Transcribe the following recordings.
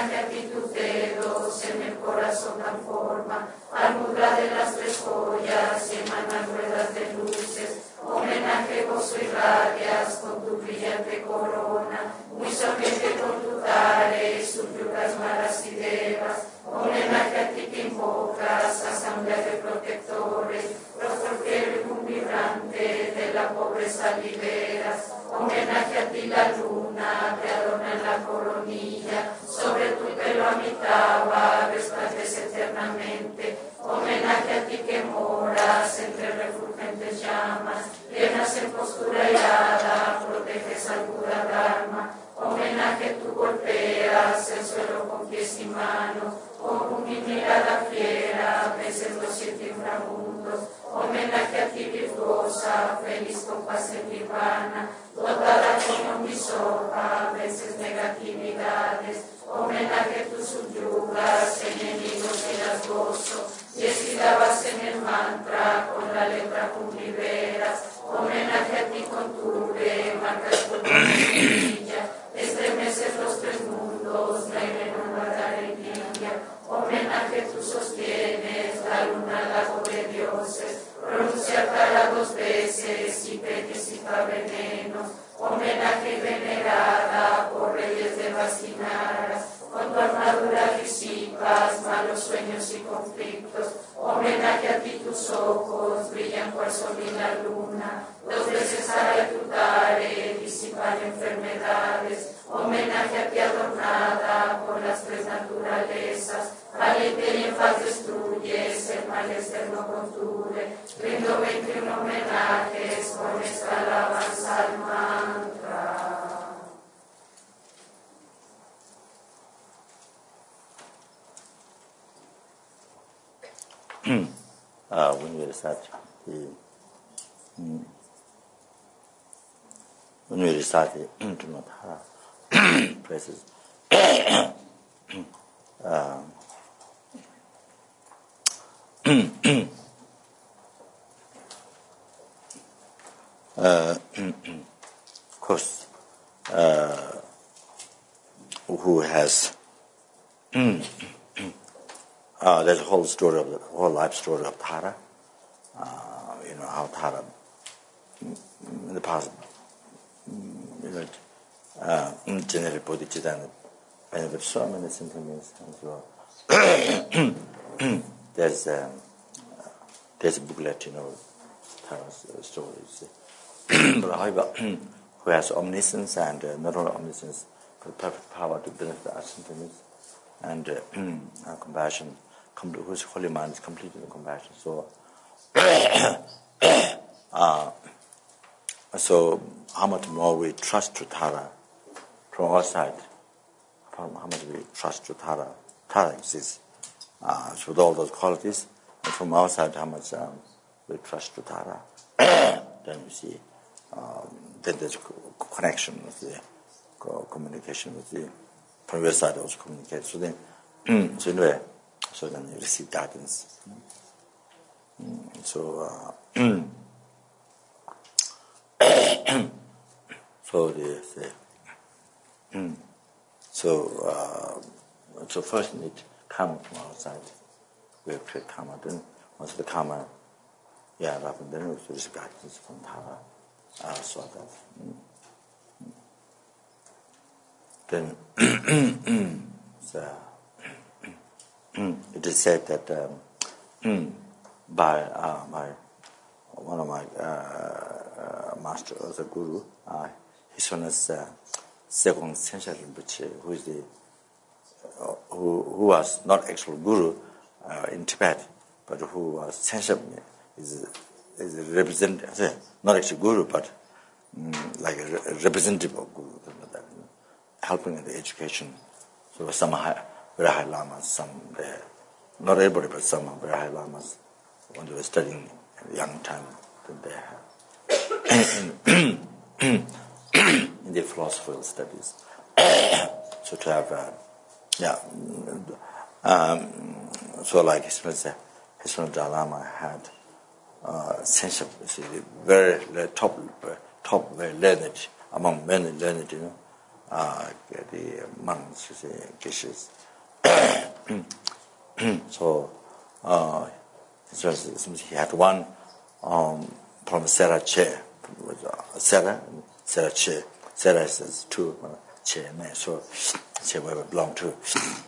Homenaje a ti tus dedos en el corazón dan forma, al mudra de las tres joyas y emanan ruedas de luces. Homenaje gozo y radias con tu brillante corona, muy sonriente con tu tare, subyugas maras y devas. Homenaje a ti que invocas asamblea de protectores, rostro fiel y muy vibrante de la pobreza liberas. Homenaje a ti la luna que adorna en la coronilla, sobre tu pelo amitaba resplandece eternamente. Homenaje a ti que moras entre refulgentes llamas, llenas en postura irada, proteges al Buda Dharma. Homenaje tú golpeas el suelo con pies y manos, con mi mirada fiera, veces los 7 inframundos. Homenaje a ti virtuosa, feliz con paz en nirvana, dotada como mi sopa, veces negatividades. Homenaje tú subyugas, enemigos y las gozo, y escribas en el mantra, con la letra cum liberas. Homenaje a ti con tu marcas por tu semilla, estremeces los 3 mundos, la irrenovada alegría. Homenaje tú sostienes, la luna lago de dioses, pronunciar para 2 veces, y peques y venenos. Homenaje venerada por reyes de Vasquinaras, con tu armadura disipas malos sueños y conflictos. Homenaje a ti tus ojos brillan cual sol y la luna, 2 veces ayutare, disipar enfermedades. Homenaje a ti adornada por las 3 naturalezas, valiente y en paz destruyes, el mal externo contuve. Rindo 21 homenajes con esta alabanza al mantra. When we recite the Tunatara praises, of course, who has there's a whole story of the whole life story of Tara. How Tara in the past, generated bodhicitta and benefit so many sentiments. And so there's a booklet, Tara's stories. But however, who has omniscience and not only omniscience, but perfect power to benefit our sentiments and compassion. Whose holy mind is completely in compassion. So, so how much more we trust to Tara from our side? How much we trust to Tara? Tara exists with all those qualities, and from our side, how much we trust to Tara? Then you see, then there's connection with the communication with the from your side also communicate. So then, so anyway. So then you receive guidance. So so first you need karma from outside. We have create karma. Then once the karma, and then we receive guidance from Tara. So that. Then it is said that by one of my masters, the guru, his one is Segong Sensha Rinpoche, who is who was not actual guru in Tibet, but who was Sensha is representative, not actually guru, but like a representative of guru, helping in the education. So some very high lamas, some there, not everybody, but some very high lamas, when they were studying at a young time, then they have in their philosophical studies. So to have, so like his friend Dalai Lama had sense very top, very learned, among many learned, the monks, geshes. So he had one from Sarah Che, Sarah Che. Sarah says two Che, so Che where I belong to,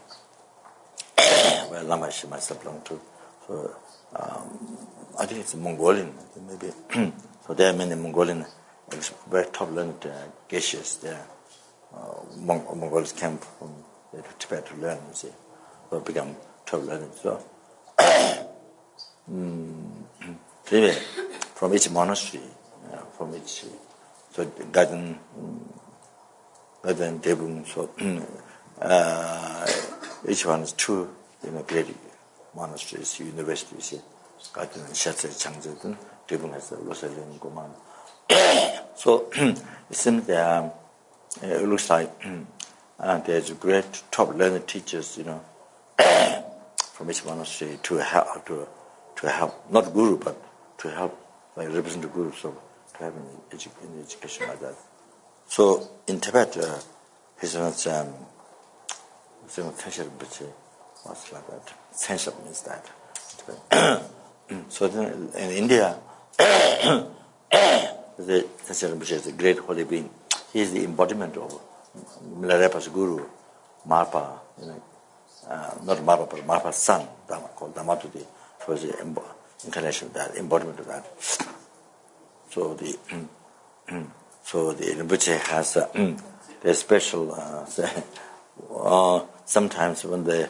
where Lama she must belong to. So I think it's Mongolian, maybe. So there are many Mongolian, very top learned geshes there. Mongols came from Tibet to learn, you see, so become top learned. So anyway, from each monastery, from each, so Gaden, Debung, so each one is two, great monasteries, universities. Gaden, Shatse, Changzhen, Debung has Rosalind Goman. So it seems there it looks like there's great top learned teachers, from each monastery to help, not guru, but to help, like represent the guru, so to have an education like that. So in Tibet, his Tenshel Rinpoche was like that. Tenshel means that. So then in India, the Tenshel Rinpoche is a great holy being. He is the embodiment of Milarepa's guru, Marpa, not Marpa, but Marpa's son, called Dhammadutta, was the incarnation of that, embodiment of that. So the Rinpoche has the special. Sometimes when the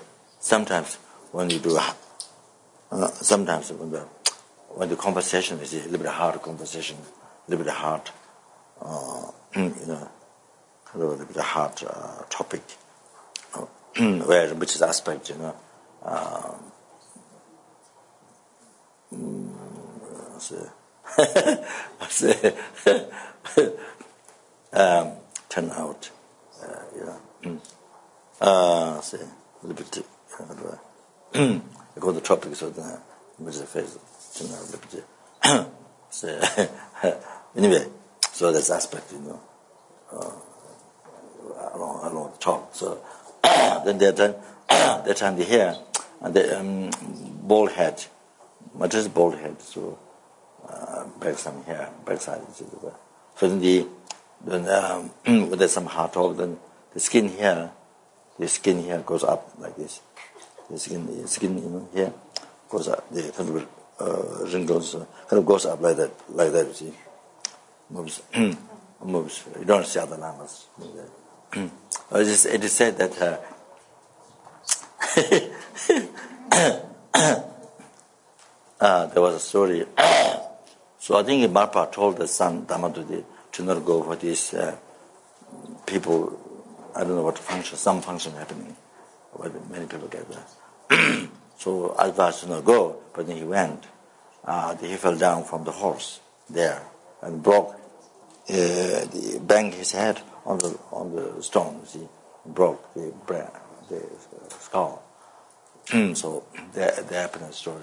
conversation is a little bit hard conversation, a little bit hard. A little bit hard topic, where which is aspect, turn out, say a little bit, I go the topic, so then which is the face, turn out a little bit, say anyway. So that's aspect, along the top. So then that time the hair and the bald head, much as bald head, so back some hair, backside. So then when there's some hard talk, then the skin here goes up like this. The skin, here goes up. The kind of wrinkles kind of goes up like that. You see. Moves. You don't see other lamas. It is said that there was a story. So I think Marpa told the son Dhammadutta to not go for these people. I don't know what function. Some function happening where many people gather. So I advised to not go, but then he went. He fell down from the horse there and broke. Banged his head on the stone. See, broke the skull. So there happened a story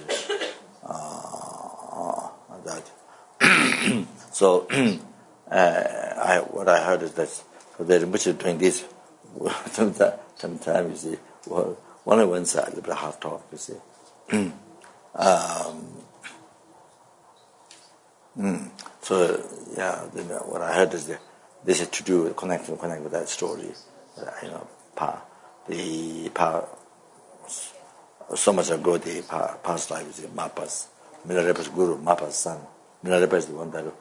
that. So what I heard is that so they're much doing this. Sometimes you see, well, only one side, a little bit hard talk. You see. So then what I heard is that this is to do connect with that story. So much ago, the past life is Marpa's, Milarepa's guru, Marpa's son. Milarepa is the one that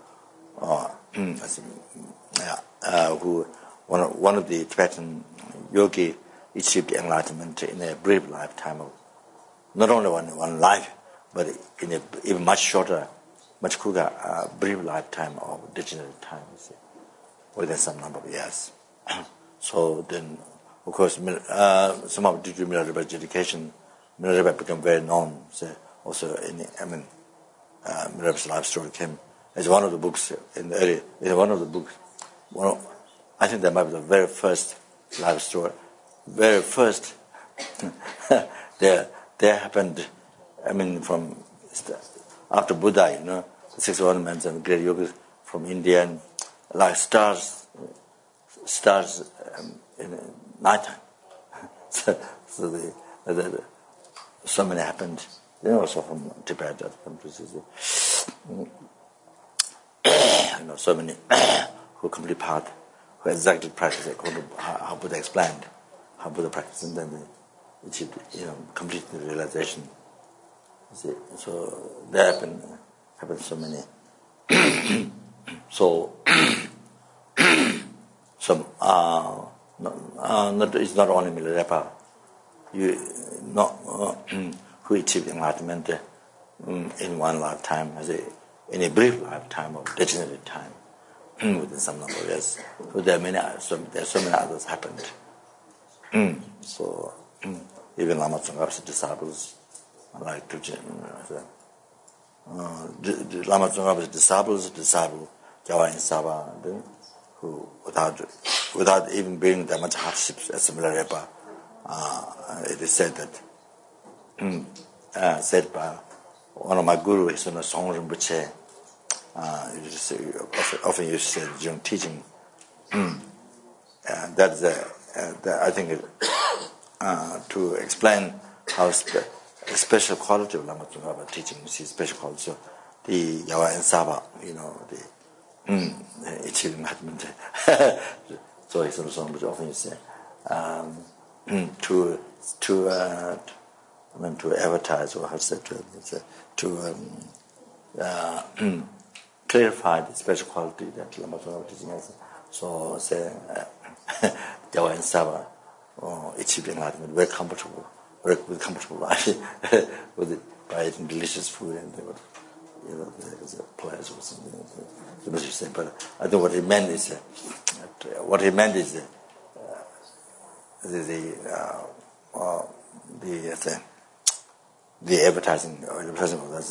who one of the Tibetan yogi achieved enlightenment in a brief lifetime of not only one life, but in a even much shorter. Much quicker, brief lifetime of degenerate time, you see, within some number of years. So then, of course, some of due to Milarepa's education, Milarepa became very known. So also, Milarepa's life story came as one of the books in the early. One of the books. I think that might be the very first life story. Very first. there happened. From after Buddha, the 6 ornaments and great yogis from India, and like stars starts in nighttime. so so many happened. Also from Tibet, so many who complete path, who exactly practice according to how Buddha explained, how Buddha practiced, and then they achieved, complete the realization. See, so there happened so many. So, it's not only Milarepa. Who achieved enlightenment in one lifetime, in a brief lifetime or degenerated time, within some number of years. So there are so many others happened. So even Lama Tsongkhapa's disciples, like Lama Tsongkhapa's disciple Gyawa Saba, who without even being that much hardships as Milarepa, it is said that said by one of my gurus, Song Rinpoche, often used to say during teaching, that is I think to explain how a special quality of Lama Tsongkhapa teaching, special quality, so the Yawa and Saba, achieving enlightenment. So it's also often you say to advertise, or how to say, to clarify the special quality that Lama Tsongkhapa teaching has. So say Yawa and Saba achieved enlightenment very comfortable life by eating delicious food, and they would, there's a pleasure or something. But I think what he meant is the advertising that's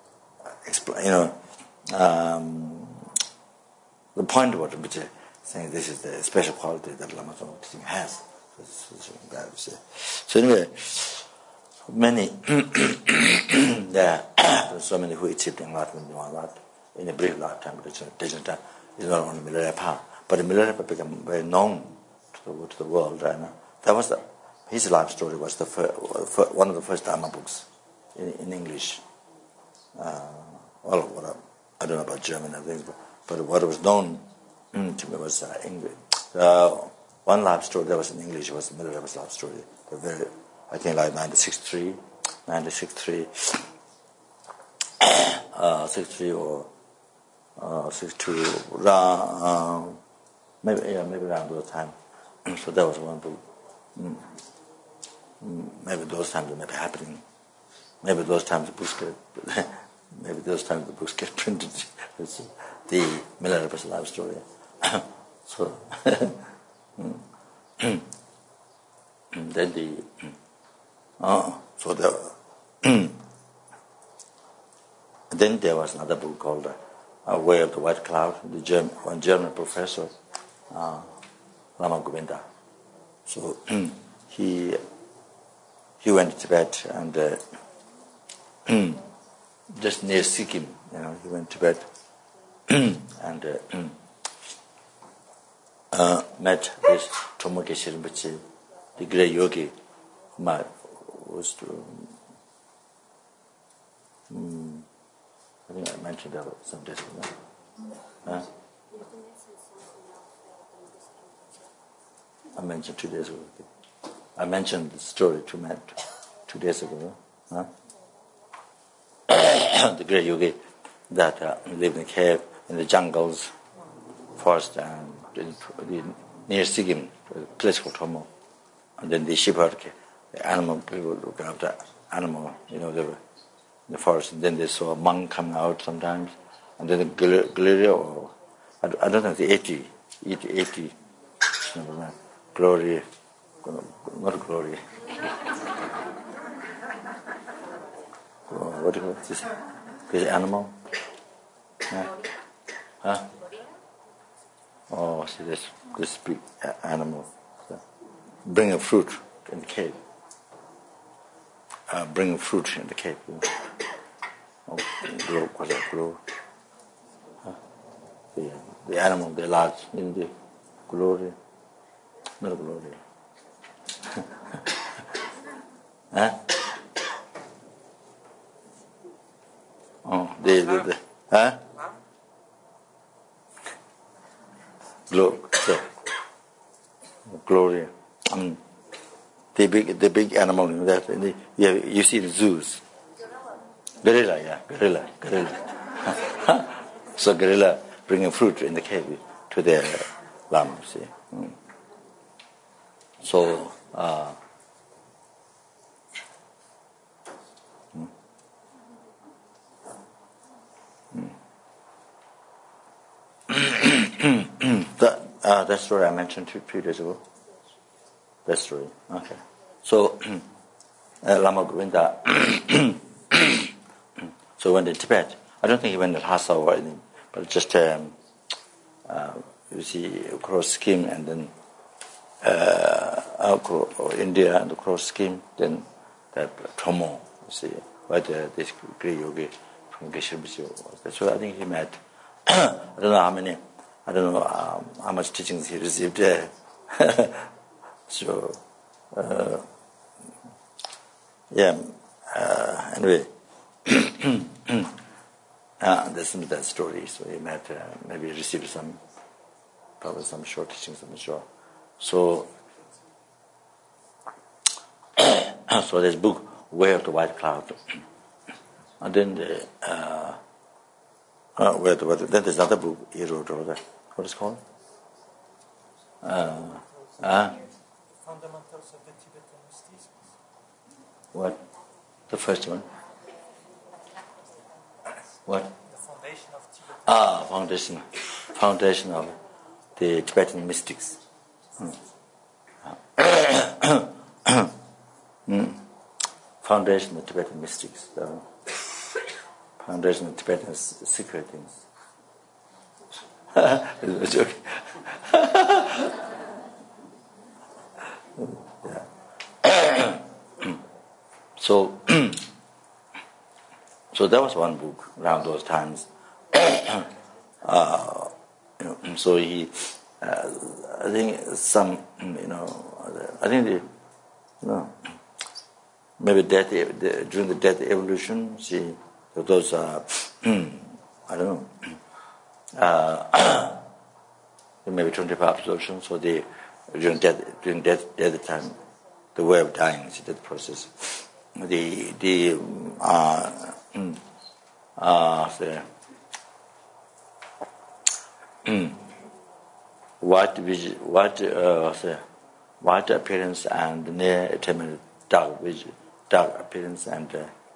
the point of what Rinpoche saying, this is the special quality that Lama Tsongkhapa teaching has. So anyway, many there are so many who achieved enlightenment in a brief lifetime, but it's not only Milarepa, but Milarepa became very known to the world. That was his life story was one of the first Dharma books in English. I don't know about German and things, but what was known to me was English. One life story that was in English was Milarepa's life story. I think like 1963, 63 or 62, maybe around those time. So that was one book. Maybe those times it may be happening. Maybe those times the books get printed. It's the Milarepa's life story. So then then there was another book called Way of the White Cloud. One German professor, Lama Govinda. So he went to Tibet and just near Sikkim, he went to Tibet and met this Tomoke Rinpoche, the great yogi, whom I was I think I mentioned that some days ago. I mentioned 2 days ago. I mentioned the story 2 days ago. The great yogi that lived in a cave in the jungles, forest, and near Sikkim, a place called Tomo. And then the shepherd, the animal people look after animal, they were in the forest. And then they saw a monk coming out sometimes. And then the Gloria, or I don't know, the 80, glory, not glory. What do you call this? This animal? Huh? Oh, see this big animal. Bring a fruit in the cave. Bring a fruit in the cave. Grow, what's that? Grow. The animal, they're large. Glory. Not glory. Huh? Oh, huh? Glory. The big animal in that. You see the zoos. Gorilla, yeah, gorilla. So gorilla bringing fruit in the cave to the lamb. See. So. That story I mentioned 2 days ago. That story. Okay. So, Lama Govinda, so went to Tibet. I don't think he went to Lhasa or anything, but just, you see, across Sikkim and then India and across Sikkim, then that Thomo, you see, where this great yogi from Geshe Rinpoche was. So I think he met, I don't know how much teachings he received there. So, anyway, that's that story. So he met, maybe received probably some short teachings, I'm sure. So, so this book, Way of the White Cloud, and then then there's another book he wrote over there. What is it called? Fundamentals of the Tibetan mysticism. What? The first one? What? The foundation of Tibetan. Foundation of the Tibetan mystics. Foundation of Tibetan mystics. Foundation of Tibetan secret things. It's a joke. So that was one book around those times. So he, I think some, I think maybe during the death evolution, see those, I don't know, maybe 25 absorption. So during death time, the way of dying, see that process. White appearance and near attainment dark appearance and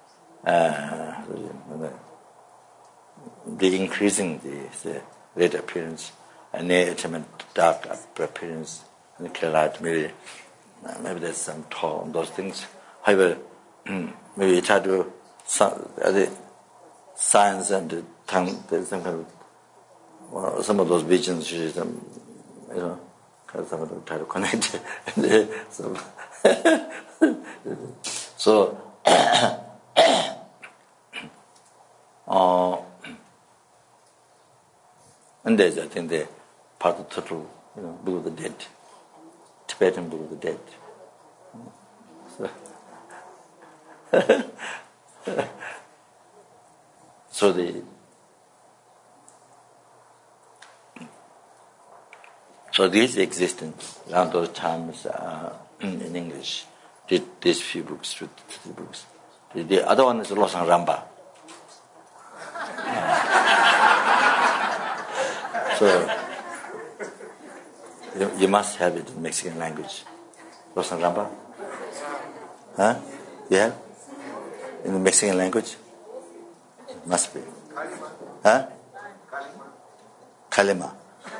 the increasing the red appearance and near attainment dark appearance and clear light. Maybe there's some talk on those things. However, maybe try to science and the tongue. There's some kind of some of those visions. Some of them try to connect. So and there's, I think, the part of the total, Book of the Dead, Tibetan Book of the Dead. So these existence around those times in English. These few books, 3 books. The other one is Losang Ramba. So you must have it in Mexican language. Losang Ramba? Huh? You have? In the Mexican language? It must be. Huh? Kalima.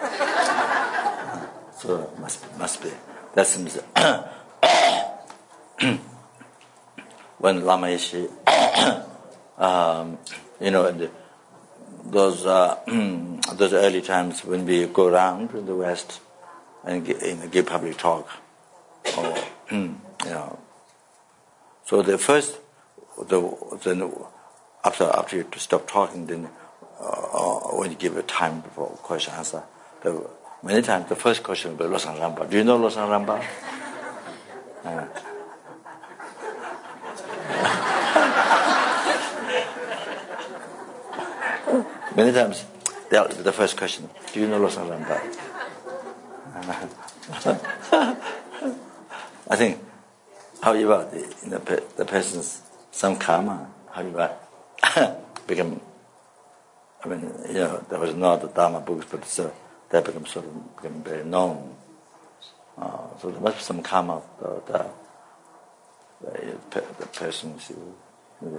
So must be. That seems when Lama Yeshe, in those early times when we go around in the West and give public talk, So the first, after you stop talking, then when you give a time before question answer, Many times the first question will be Losang Rampa. Do you know Losang Rampa? Many times the first question, do you know Losang Rampa? I think, however, the person's some karma, however, become, there was not the Dharma books, but that become very known. So there must be some karma of the persons who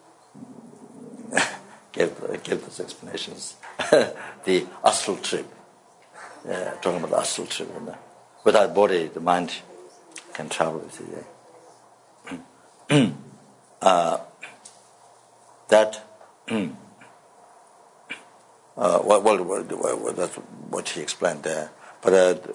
gave those explanations. The astral trip, talking about the astral trip. Without body, the mind can travel. That. Well, that's what he explained there. But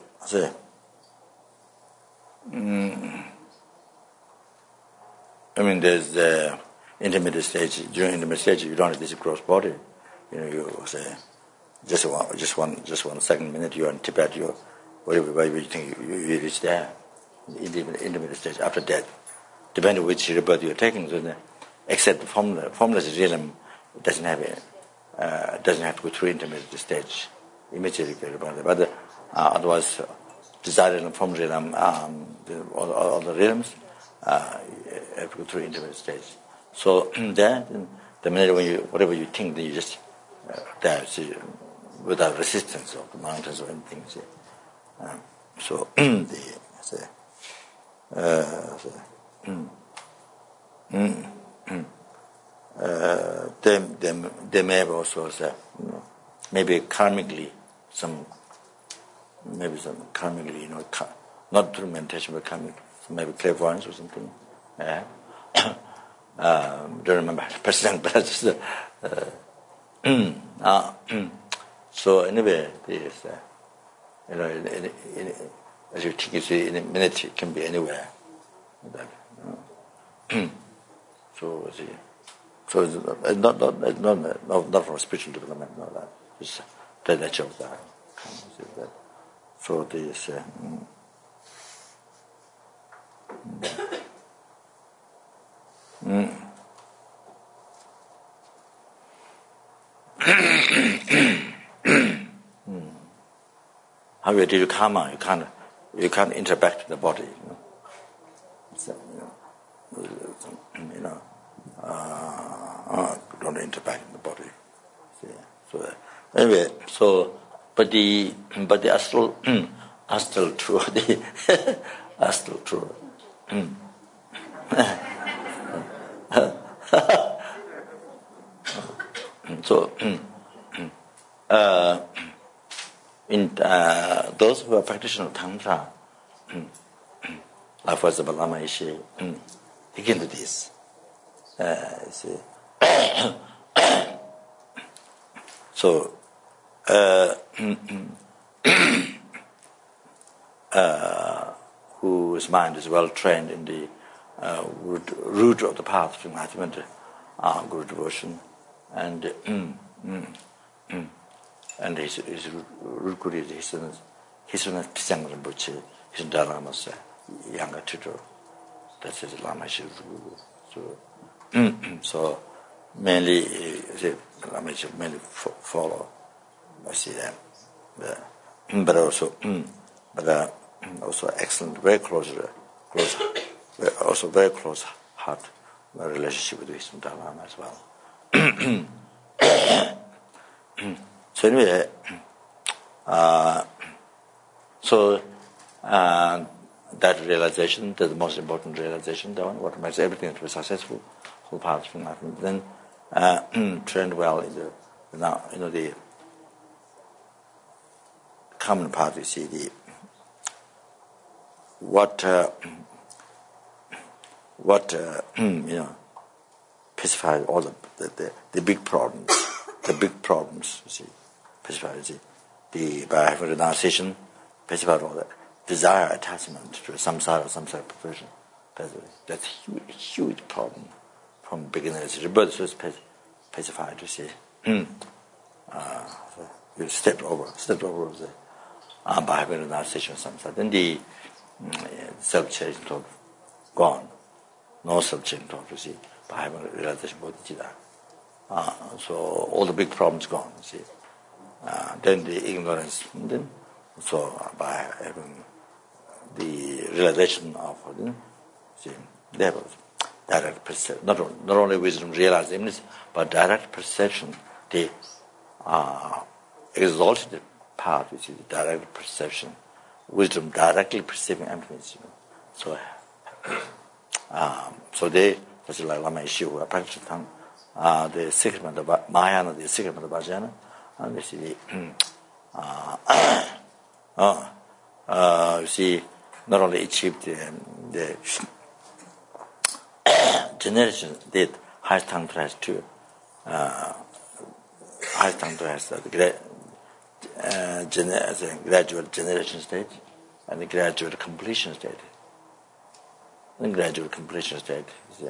there's the intermediate stage. During intermediate stage, you don't have this gross body. You say just one second, minute. You're in Tibet. You whatever you think you reach there. Intermediate stage after death, depending on which rebirth you're taking. So except the formless realm doesn't have to go through intermediate stage immediately. But otherwise, desired and formless realm, all the realms have to go through intermediate stage. So there, the minute when whatever you think, then you just there, without resistance of the mountains or anything. So they may have also maybe karmically not through meditation but karmically, maybe clairvoyance or something. Don't remember percent, but just so anyway, this as you think, you see, in a minute it can be anywhere. So it's not from spiritual development, no, that it's the nature of that. So this. How you do karma? You can't interact with the body. Don't interact with the body. So anyway, but the astral truth, the astral truth. So in those who are practitioners of Tantra, like for example Lama Yeshe, he can do this. So whose mind is well trained in the root of the path to enlightenment, Guru devotion, and his root Guru is his Pisang Rinpoche, his Dalai Lama's younger tutor. That's his Lama Yeshe Guru. So mainly Lama Yeshe mainly follow. I see that, but also excellent, very close, also very close heart relationship with his Dalai Lama as well. So anyway, that realization, that's the most important realization, the one what makes everything to be successful, whole path from enlightenment. Then trained well in the common path. You see what pacifies all the big problems. The big problems, you see, pacifies by having renunciation, pacifies all that desire, attachment to samsara perversion. That's a huge problem from beginners. Rebirth is pacified, you see. You stepped over by having a narcissism samsara. Then the self-changing thought gone. No self-changing thought, you see, by having a realization bodhicitta. So all the big problems gone, you see. Then the ignorance, then so by having the realization of, see, there was direct perception, not only wisdom realizing, but direct perception, the exalted part, which is direct perception, wisdom directly perceiving emptiness. So that's like Lama Yeshe, who are practicing the secret of the Mahayana, the secret of the Vajrayana, and this is you see, not only achieved the generation that highest tantra has two. Highest tantra has the gradual generation state and the gradual completion state. The gradual completion state is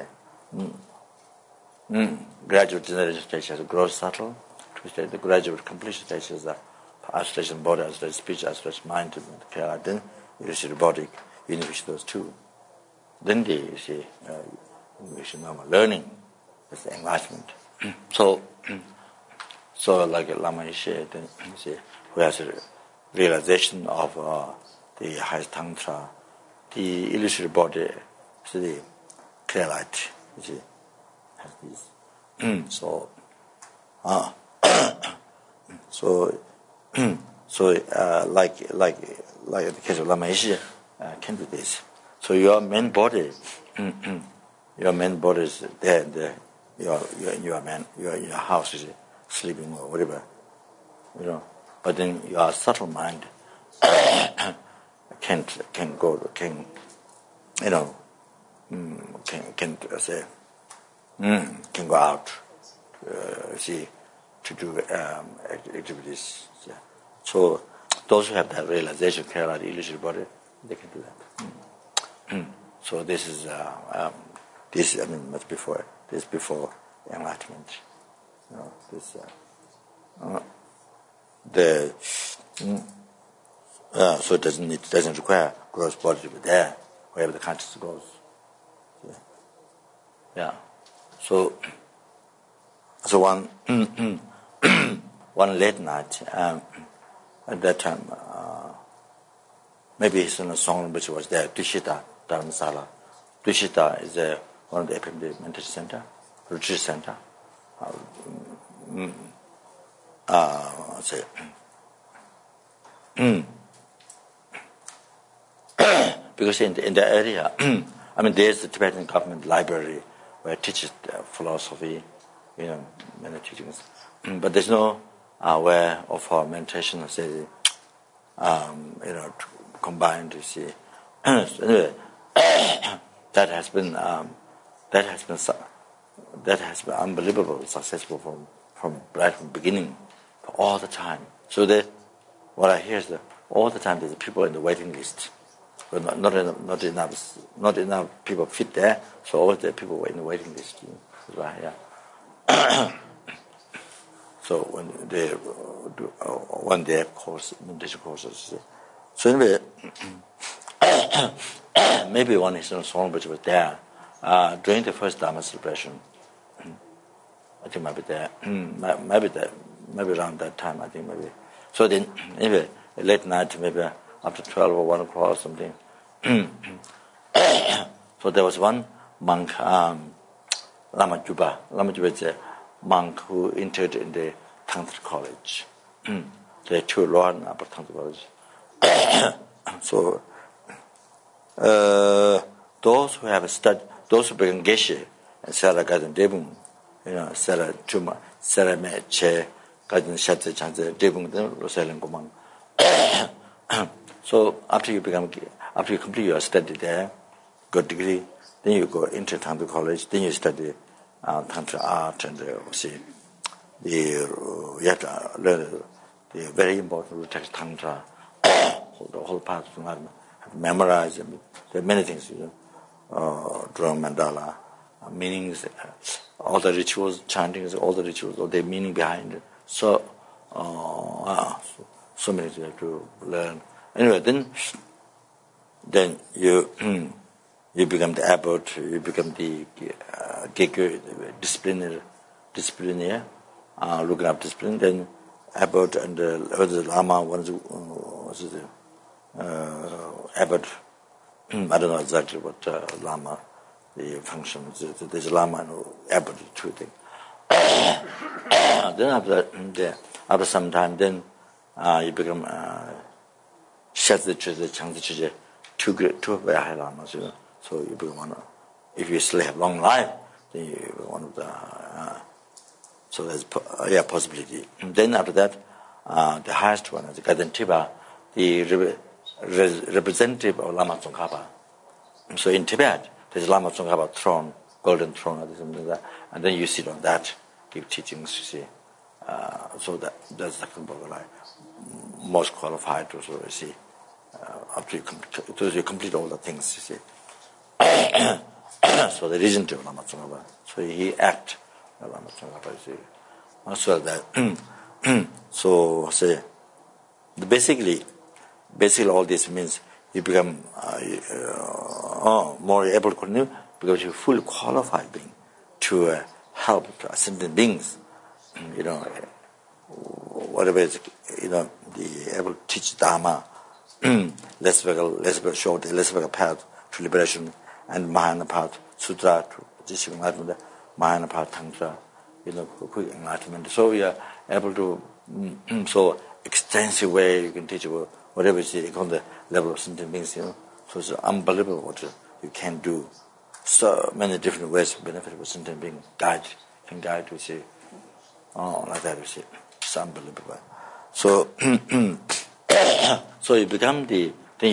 gradual generation stage has a gross subtle. The gradual completion stage is the isolation body, isolation speech, isolation mind, then you see the body, you know which those two. Then you see normal learning, that's the enlightenment. So like Lama Yeshe, then you see, who has a realization of the highest tantra, the illusory body, so the clear light, you see, has this. Like the case of Lama Yeshe, can do this. So your main body, your main body is there. You're in your house, is sleeping or whatever, But then your subtle mind can go out, to do activities. Yeah. So those who have that realization, care about the illusory body, they can do that. So this is much before. This before enlightenment. So it doesn't require gross body to be there wherever the consciousness goes. Yeah. So one late night, at that time, maybe his song which was there, Dushita Dharamsala. Dushita is one of the epidemic meditation center, retreat center. Because in the area, there's the Tibetan government library where it teaches philosophy, many teachings. But there's no way of meditation, say, combined, you see. Anyway, that has been unbelievable, successful from right from the beginning, all the time. So what I hear is that all the time there's people in the waiting list. But not enough people fit there, so all the people were in the waiting list. Right, yeah. So when they do one day course, meditation courses. So anyway, maybe one is song which was there during the first Dharma celebration. I think maybe there, maybe around that time. I think maybe. So then, anyway, late night, maybe after 12 or 1 o'clock or something. So there was one monk, Lama Juba. Lama Juba is a monk who entered in the Tantra college. There are two lower and upper Tantra college. So those who have studied, those who become Geshe and Sarah Gajan Debung, Sarah Chuma, Sarah Meche, Gajan Shatse Chanze Debung, then Rosalyn Gomang. So after you complete your study there, good degree, then you go into Tantra college, then you study Tantra art and you have to learn the very important text Tantra, the whole part of have to memorize. There are many things, drawing mandala, meanings, all the rituals, chantings, all the rituals, all the meaning behind it. So so many things you have to learn. Anyway, then you you become the abbot, you become the Gekyo, disciplinaire, looking up discipline. Then abbot and the Lama, abbot. I don't know exactly what Lama the function. There's a Lama and abbot, two things. Then after some time, then you become Shadzi Chuje, Changzi Chuje, two very high lamas, So you become one. If you still have long life, then you become one of the. So there's possibility. And then after that, the highest one is Gaden Tiba, the representative of Lama Tsongkhapa. So in Tibet, there's Lama Tsongkhapa throne, golden throne, or something like that, and then you sit on that, give teachings. You see, so that's the most qualified to you see. After you complete all the things, you see. So the regenerative of Lama Tsongkhapa. So he act Lama Tsongkhapa, you see. Also that. So say, basically all this means you become more able to continue because you're fully qualified being to help ascended beings. Whatever is, the able to teach Dharma, less very short, less very path to liberation, and Mahayana path, Sutra to Jishik enlightenment, Mahayana path, Tantra, quick enlightenment. So we are able to, so extensive way you can teach about whatever is on the level of sentient beings, So it's unbelievable what you can do. So many different ways of benefit of sentient being, guide, you see. Like that, you see. It's unbelievable. So, so you become the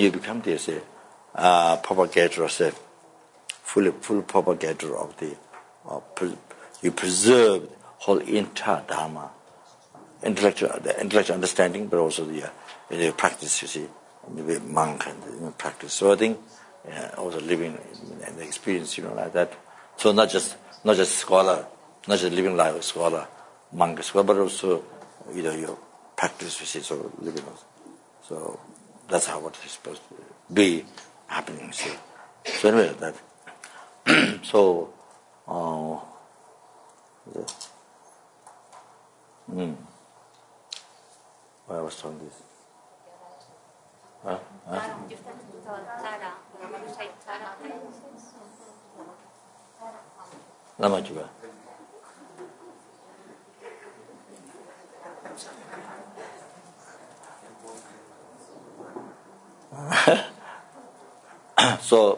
propagator of self, full propagator of you preserve the whole entire Dharma, intellectual understanding, but also the practice, you see, maybe monk and practice. So I think also living and the experience, like that. So not just scholar, not just living life as scholar, monk scholar, but also your practice, you see, so living. So that's how what is supposed to be happening. You see. So anyway, that. So. Why I was talking this? Lama juga. So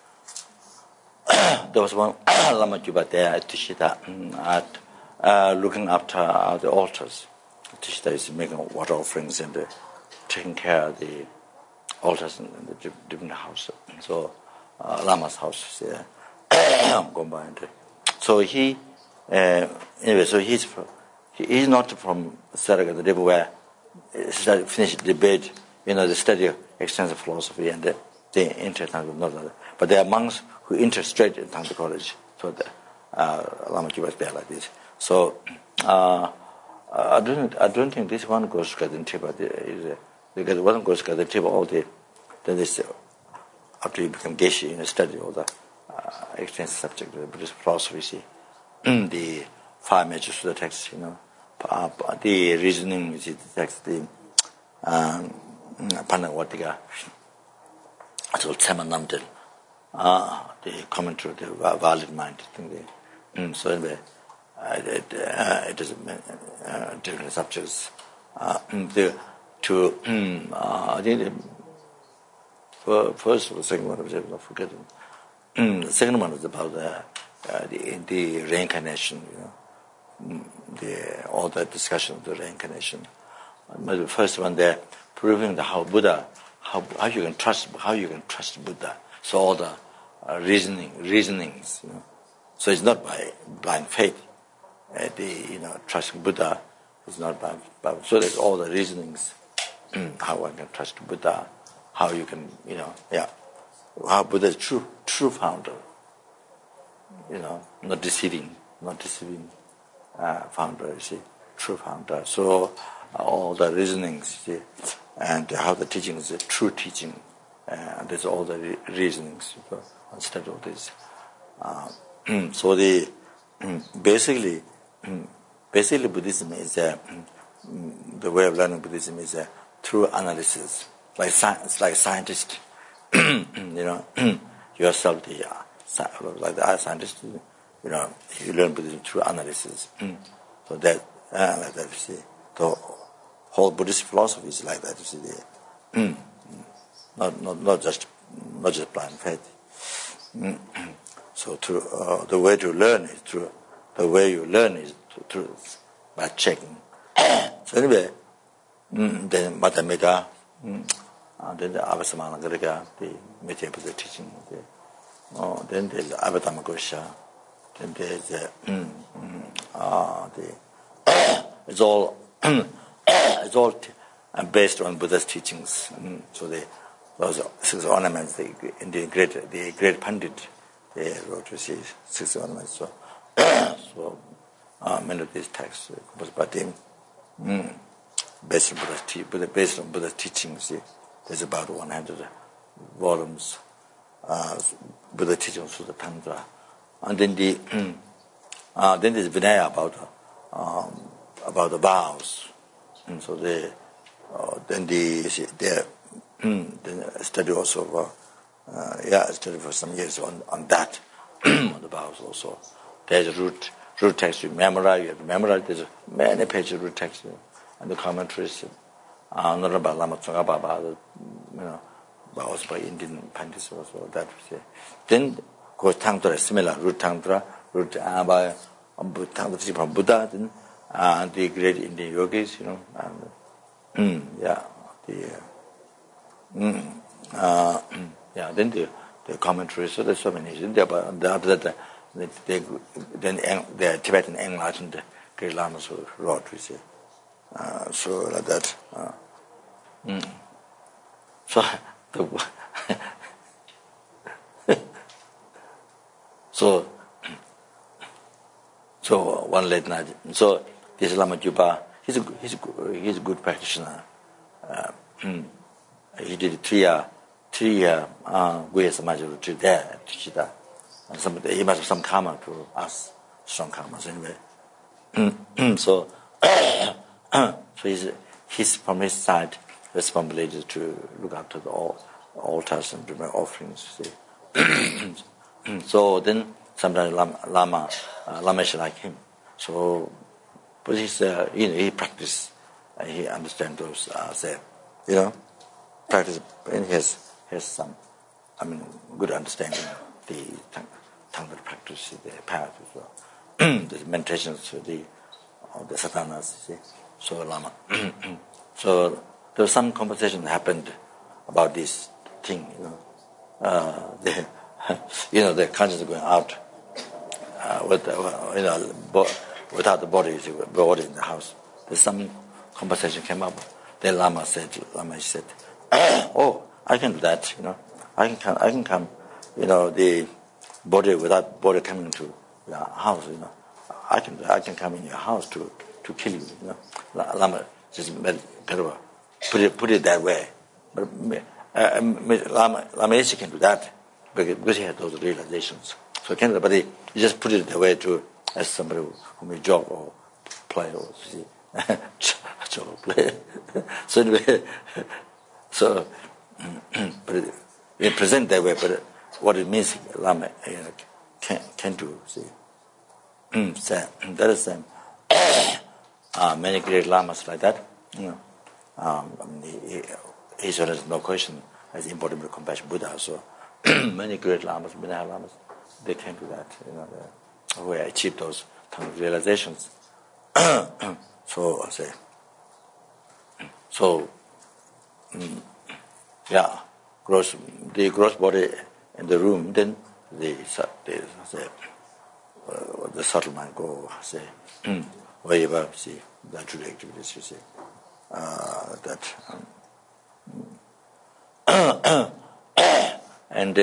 there was one Lama Juba there at Tishita, looking after the altars. Tishita is making water offerings and taking care of the altars in the different houses. So Lama's house is combined. So he anyway. So he's not from Saraga, the river where finished debate. The study of extensive philosophy and they enter Tantra, not that. But there are monks who enter straight in Tantra college. So the Lama Juba is there like this. So I don't think this one goes to Gaden Tiba. Because one goes to Gaden Tiba all day. Then this after you become Geshe, study all the extensive subject of Buddhist philosophy. See the 5 major Sutta texts. The reasoning, which is the text, the Panavatika, so Tsemanamdil, the commentary, the valid mind thing. So anyway, it is different subjects. I think the first or the second one, I'm not forgetting. The second one is about the reincarnation. All the discussion of the reincarnation. But the first one there, proving how Buddha, how you can trust Buddha. So all the reasonings. So it's not by blind faith. Trusting Buddha is not by. So there's all the reasonings. How one can trust Buddha, how you can, how Buddha is true founder. Not deceiving founder. You see, true founder. So all the reasonings, see, and how the teaching is a true teaching. There's all the reasonings instead of this. So basically Buddhism is the way of learning Buddhism is through analysis, like scientist. Yourself, like the art scientist, you learn Buddhism through analysis. So that, like that, you see, the whole Buddhist philosophy is like that. You see, not just blind faith. So through the way to learn is through the way you learn is through by checking. So anyway, then Matamika, then the Avasamana Gariga, the Metepa teaching. Then there's Avatamagosha. Then there's it's all based on Buddha's teachings. So those 6 ornaments, the great Pandit, they wrote to see 6 ornaments. So many of these texts was by them based on Buddha's teachings. There's about 100 volumes. Buddha teachings through the Tantra, and then then there's Vinaya about the vows, and so then study also study for some years on that on the vows also. There's root text you have to memorize. There's many pages of root text and the commentaries. Not about Lama Tsongkhapa, also by Indian Pandits also that. Then goes Tantra, similar root Tantra, by Tantra from Buddha, then the great Indian yogis, and then the commentaries. So there's so many. But after that, then the Tibetan enlightened great lamas who wrote, we see. So like that. So one late night. So this Lama Juba, he's a good practitioner. He did 3 year Guya Samaja retreat there at Chita. And he must have some karma to us, strong karma. So anyway, so he's from his side responsibility to look after the altars and prepare offerings. See. So then sometimes Lama should like him. So, but he's he practice, he understands those practice, and he has some good understanding of the Tantra practice, the path as well. The meditations, the sadhanas. See. So Lama. So there was some conversation happened about this thing. The consciousness going out without the body in the house. There's some conversation came up. Then Lama said, "Oh, I can do that. I can come. The body without body coming to the house. I can come in your house to kill you. Lama just put it that way. But Lama can do that because he had those realizations. So but he just put it that way to as somebody who may joke or play or see joke or play. So anyway, but we present that way. But what it means, Lama can do. See, that is many great lamas like that. He has no question as embodiment of compassion Buddha. So many great lamas, Vinaya lamas, they can do that. Who achieve those kind of realizations. So I say. So the gross body in the room, then the subtle mind go say wherever see the true activities you see that and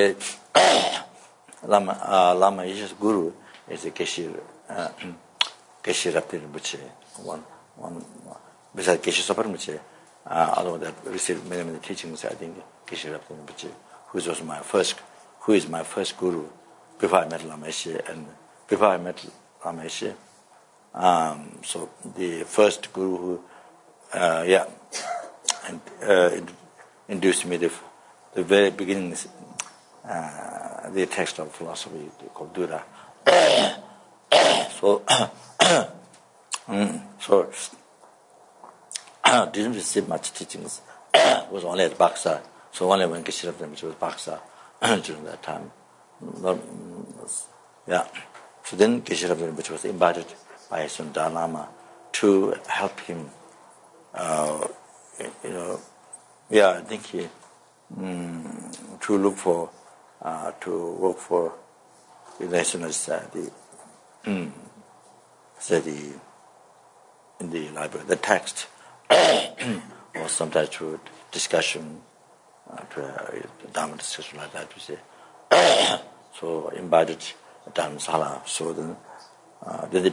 Lama Yesha's guru is a Geshe Raptir Rinpoche, besides Geshe Sopa Rinpoche, although that received many teachings, I think Geshe Rabta Rinpoche, who is my first guru before I met Lama Yeshe, and before I met Lama Yeshe, so the first guru who, introduced me the very beginning, the text of philosophy called Dura. So didn't receive much teachings. Was only at Baksa. So only when Geshe Rabta Rinpoche was Baksa during that time. So then Geshe Rabta Rinpoche was invited by Son Dalai Lama to help him. I think he to look for, to work for the National Society. In the library, the text, or sometimes through discussion, to a Dharma discussion like that, you see. So invited Dharamsala. So then, the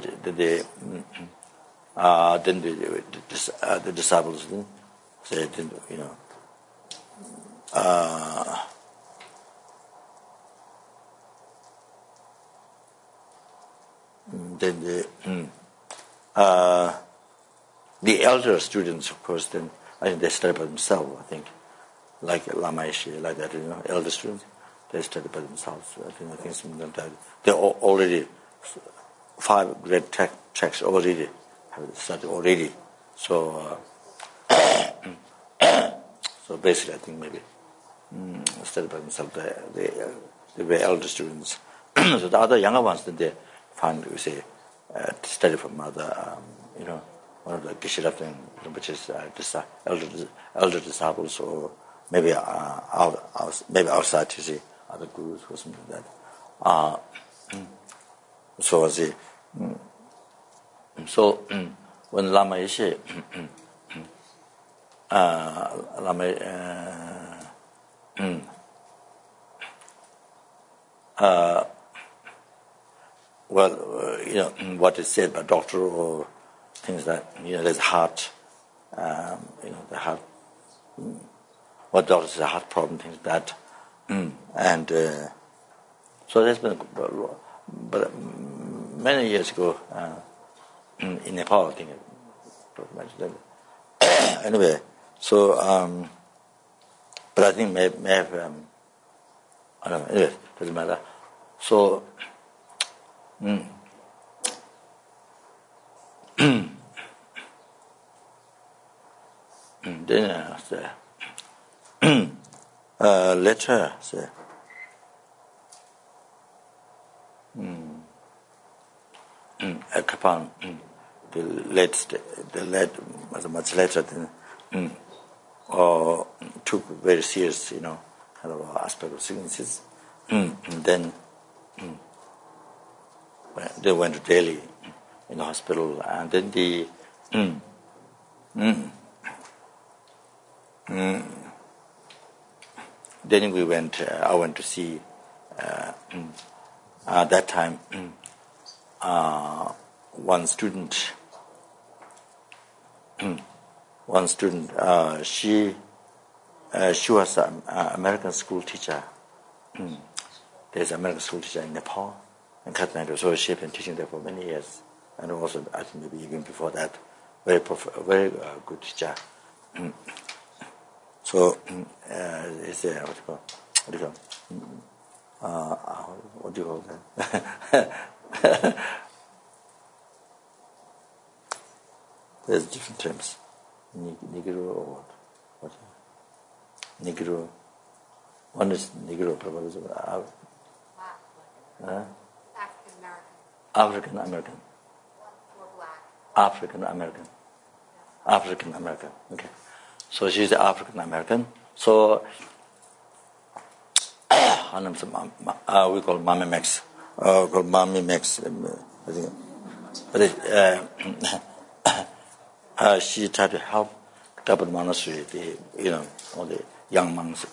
disciples then said, the elder students, of course, then I think they study by themselves. I think, like Lama Yeshe, like that, elder students, they study by themselves. I think some of them they already 5 great tracks already have studied already. So, so basically, I think maybe study by themselves. They were elder students. So the other younger ones, then they find, study from other, one of the Geshe Rabta Rinpoche's elder disciples, or maybe outside, you see, other gurus or something like that. So when Lama Yeshe, what is said by doctor or things that, there's heart, the heart, what doctor says, a heart problem, things like that. And so there's been, but many years ago, in Nepal, I think, anyway, so, but I think may have, I don't know, anyway, doesn't matter. So, then later, Kapan, the late was much later than, took very serious, kind of aspect of sicknesses. And then they went to Delhi in the hospital, and then then we went. I went to see. At that time, one student. She was an American school teacher. There's an American school teacher in Nepal, in Kathmandu. So she's been teaching there for many years, and also I think maybe even before that, very good teacher. So it's what do you call that? There's different terms. Negro or what? Negro. One is Negro, probably. African American. Or black. African American. Okay. So she's African American. So her name's we call Mami Max. Called Mami Max. I think. But she tried to help Tapan Monastery, all the young monks,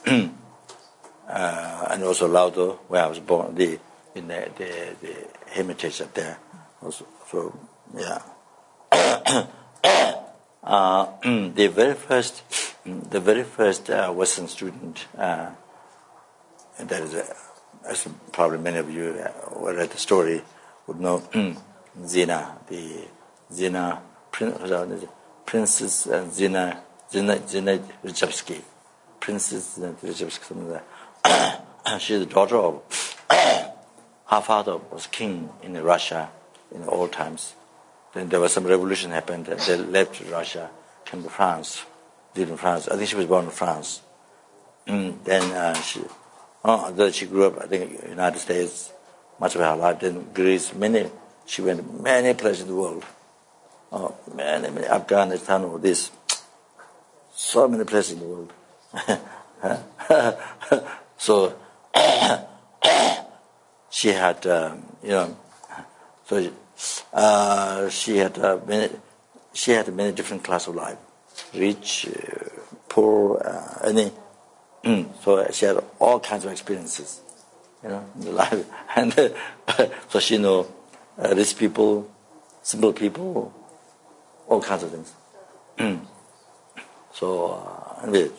and also Laudo, where I was born, in the hermitage up there. Also, so yeah. the very first Western student, that is, as probably many of you who read the story would know, Zina, Princess Zina Rzhevsky. Princess Zina Rzhevsky, something like that. She's the daughter of, her father was king in Russia in the old times. Then there was some revolution happened, and they left Russia, came to France, lived in France. I think she was born in France. Then she grew up, I think, in the United States, much of her life. Then Greece, she went many places in the world. Many, Afghanistan, all this. So many places in the world. So, she had, she had many different classes of life, rich, poor, any. So she had all kinds of experiences, in the life, and so she knew rich people, simple people, all kinds of things. Anyway,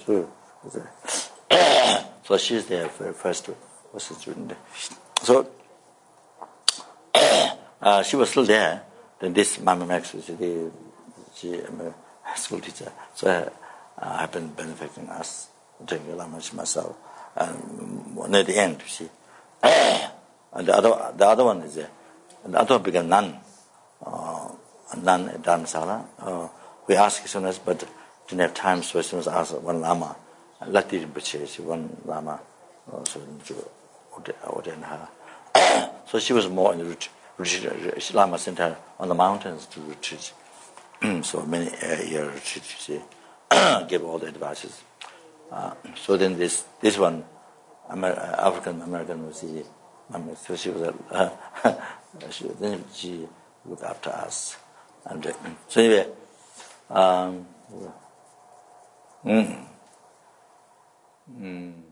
so she's there for the first was a student. So she was still there. Then this Mama Max, she a school teacher, so have been benefiting us, drinking much myself. And at the end, and the other one is there. And the other one became nun, at Dharamsala. We asked as soon as, but didn't have time, so as soon as asked one Lama, Lati Rinpoche, one Lama, so ordained her. So she was more in the retreat. Lama sent her on the mountains to retreat. So many years retreat, she gave all the advices. So then this one, African American was the Mama, so she was then she looked after us. And so anyway,